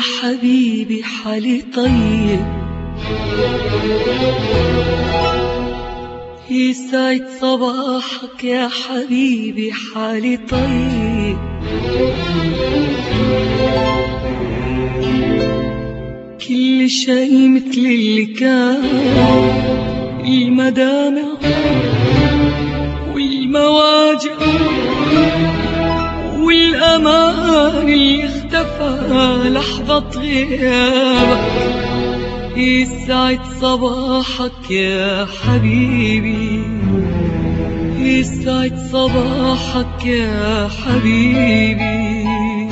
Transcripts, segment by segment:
حبيبي حالي طيب، يسعد صباحك يا حبيبي حالي طيب. كل شي مثل اللي كان، المدامع والمواجع والأمان اللي اختفى لحظة غيابك. يسعد صباحك يا حبيبي، يسعد صباحك يا حبيبي.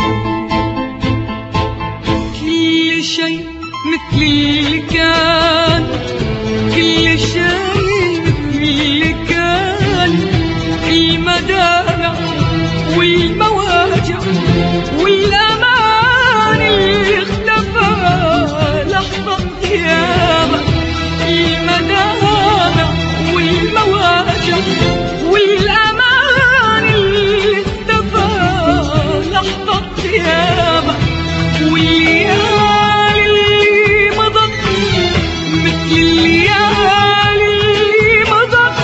كل شي مثل اللي كان، كل شي مثل اللي كان، المدامع والمواجع والأمان اللي اختفى لحظة غيابك. المدامع والمواجع والأمان اللي اختفى لحظة غيابك. والليالي اللي مضت مثل الليالي اللي مضت،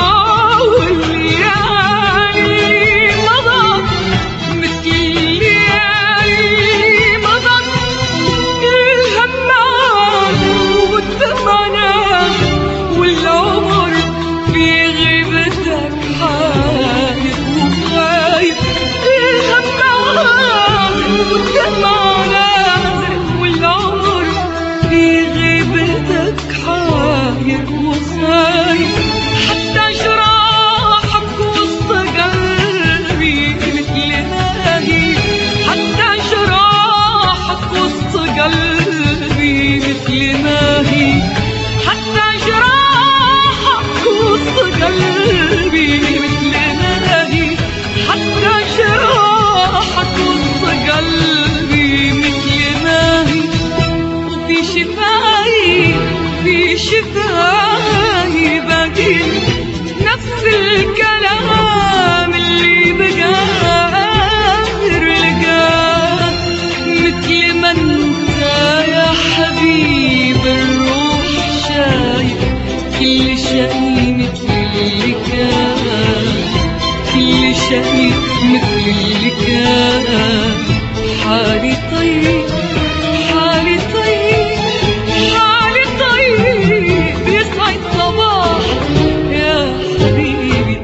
والليالي اللي مضت مثل الليالي اللي مضت. الهمات والثمنات والعمر في غيبتك حاير وخايف. الهمات والثمنات والعمر في غيبتك حاير وخايف. حتى جراحك وسط قلبي مثل ما هي، حتى جراحك وسط قلبي مثل ما هي، حتى جراحك وسط قلبي مثل ما هي، حتى جراحك وسط قلبي مثل ما هي. وفي شفاي، في شفاي باقي نفس الكلام اللي بقادر لقاه. مثل ما انت يا حبيب الروح شايف، كل شيء مثل اللي كان، كل شيء مثل اللي كان. حالي طيب، حالي طيب، حالي طيب. يسعد صباحك يا حبيبي.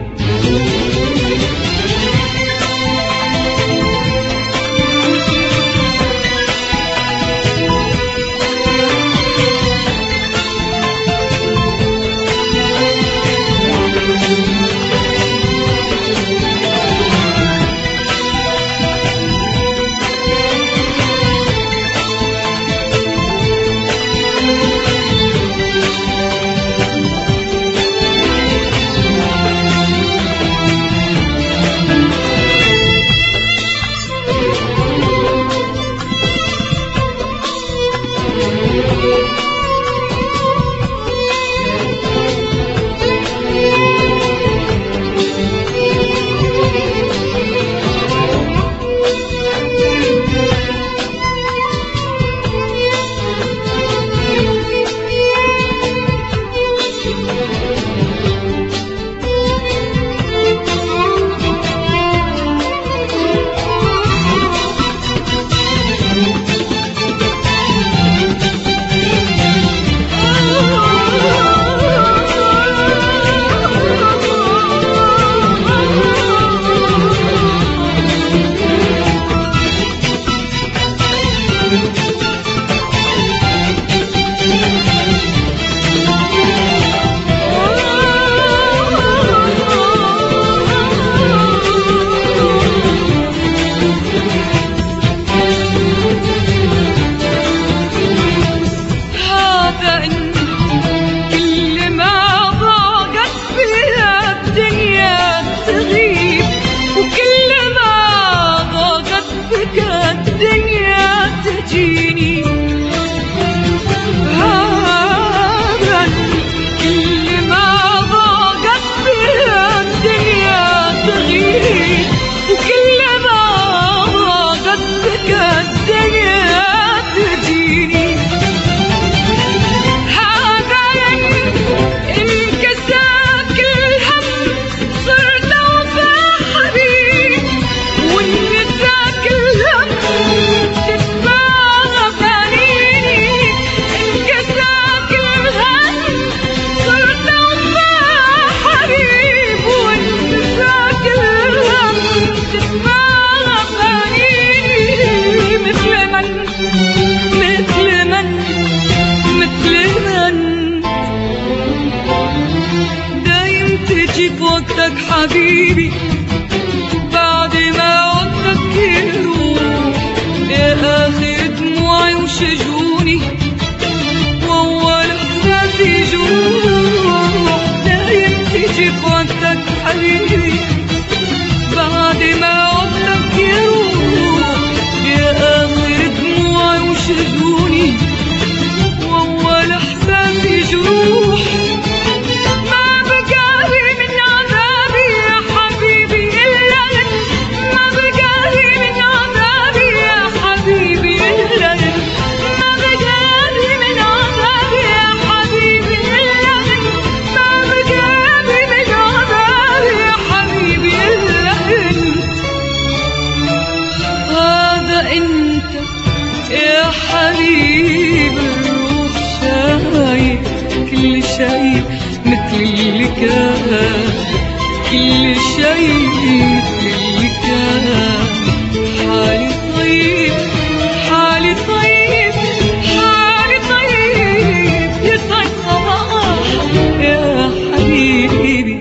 وقتك حبيبي بعد ما وقتك يروح، يا آخر دموعي وشجوني وأول إحساسي جروح. دايم تيجي بوقتك حبيبي بعد ما وقتك يروح، يا آخر دموعي وشجوني وأول إحساسي جروح. ما بقالي من عذابي يا حبيبي إلا لك، ما بقالي من عذابي يا حبيبي إلا لك، ما بقالي من عذابي يا حبيبي إلا لك، ما بقالي من عذابي يا حبيبي إلا أنت. هذا أنت يا حبيبي الروح شايف كل شيء مثل اللي كان، كل شيء مثل اللي كان. حالي طيب حالي طيب حالي طيب يسعد صباحك يا حبيبي.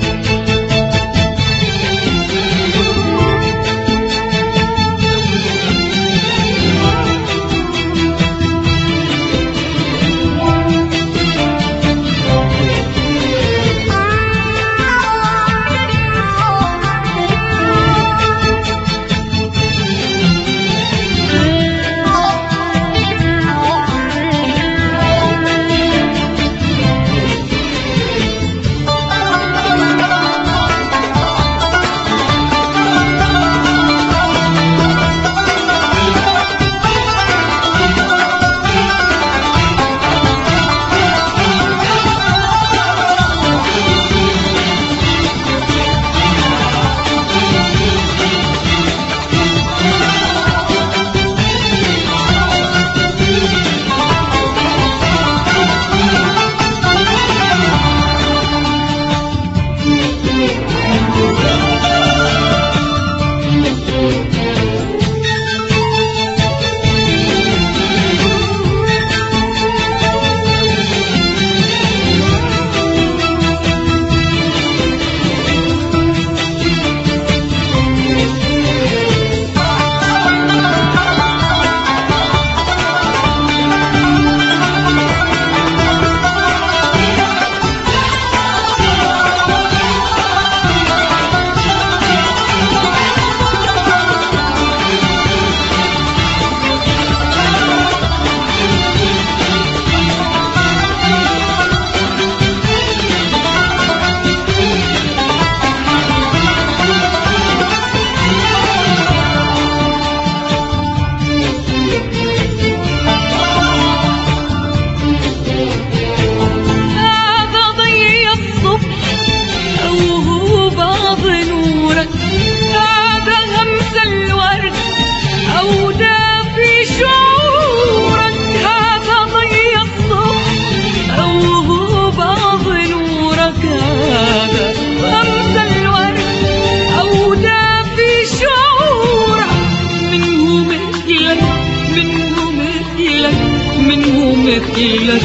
مثلك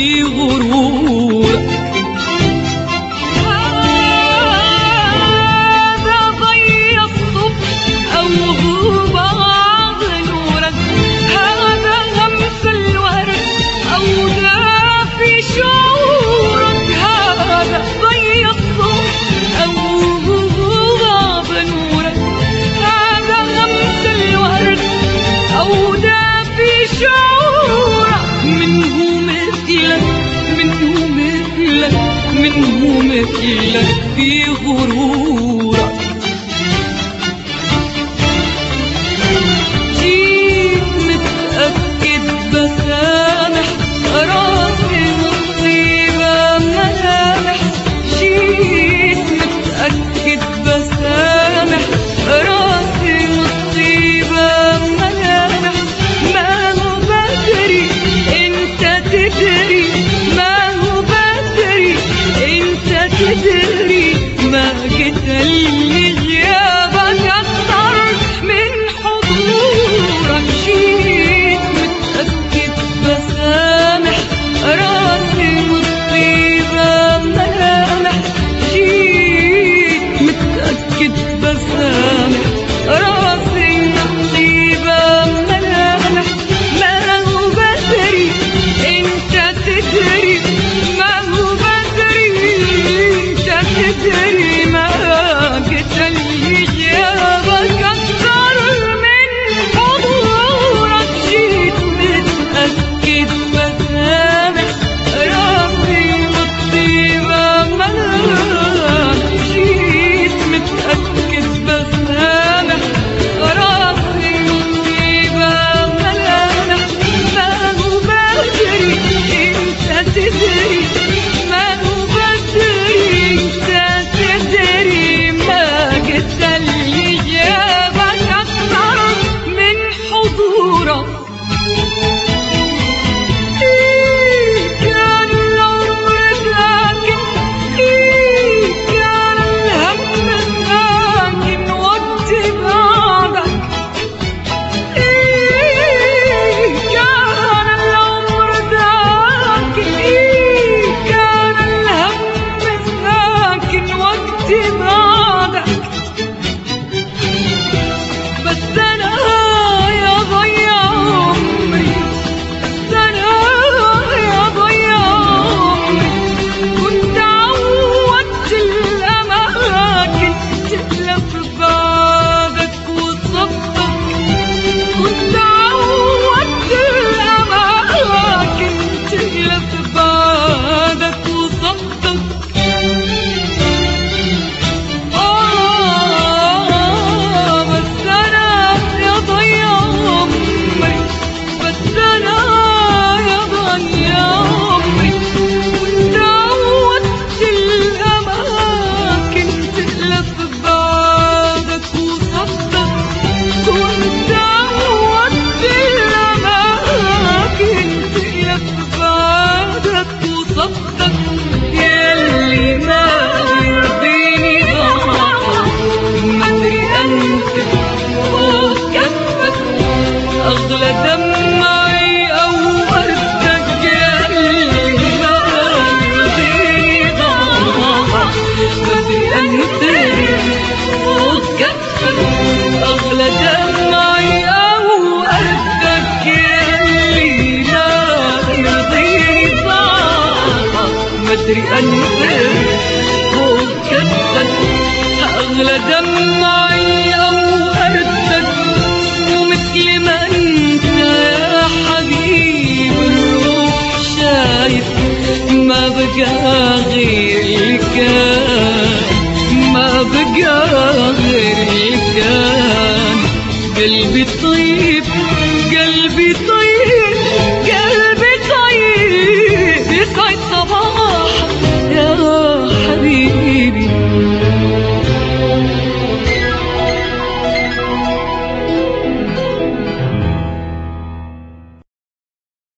بغرورك. هذا ضي الصبح أو غبار نورك، هذا غمس الورد أو دافي شعورك. هذا ضي الصبح أو غبار نورك، هذا غمس الورد أو دافي شعورك. منه مثلك في غرورك. جيت متأكد بسامح راسي مصيبة ملامح، جيت متأكد بسامح راسي مصيبة ملامح. ما هو بدري انت تدري، ما هو بدري انت تدري، ما قتلني غيابك أكثر من حضورك. جيت متأكد بسامح راسي مصيبة ملامح، جيت تدري ما قتلني غيابك أكثر من حضورك. جيت متأكد بسامح ربي والطيبة ملاك. جيت متأكد بسامح ربي والطيبة ملاك. ما هو بدري انت تدري، ما هو بدري انت تدري ما قتلني غيابك أكثر من حضورك. كان العمر ساكن، كان الهم ساكن وقت بعدك. كان العمر ساكن، كان الهم ساكن وقت بعدك. بس أنا يا ضيع عمري، بس أنا يا ضيع عمري كنت عودت الأماكن تتلف بعدك وصفتك. كنت عودت الأماكن تتلف بعدك وصفتك. بس أنا يا ضيع عمري، بس أنا يا ضيع عمري كنت عودت الأماكن تتلف بعدك وصفتك. كنت عودت الأماكن تتلف بعدك وصفتك. ياللي ما يرضيني ما أدري أنت فوق كفك أغلى دمعي أو وردك. ياللي ما يرضيني ما أدري أنت فوق كفك أغلى دمعي أو وردك. ياللي لا يرضيني ما أدري أنت فوق كفك أغلى دمعي أو وردك. ومثل ما أنت يا حبيب الروح شايف ما بقى غير اللي كان، ما بقى غير اللي كان. قلبي طيب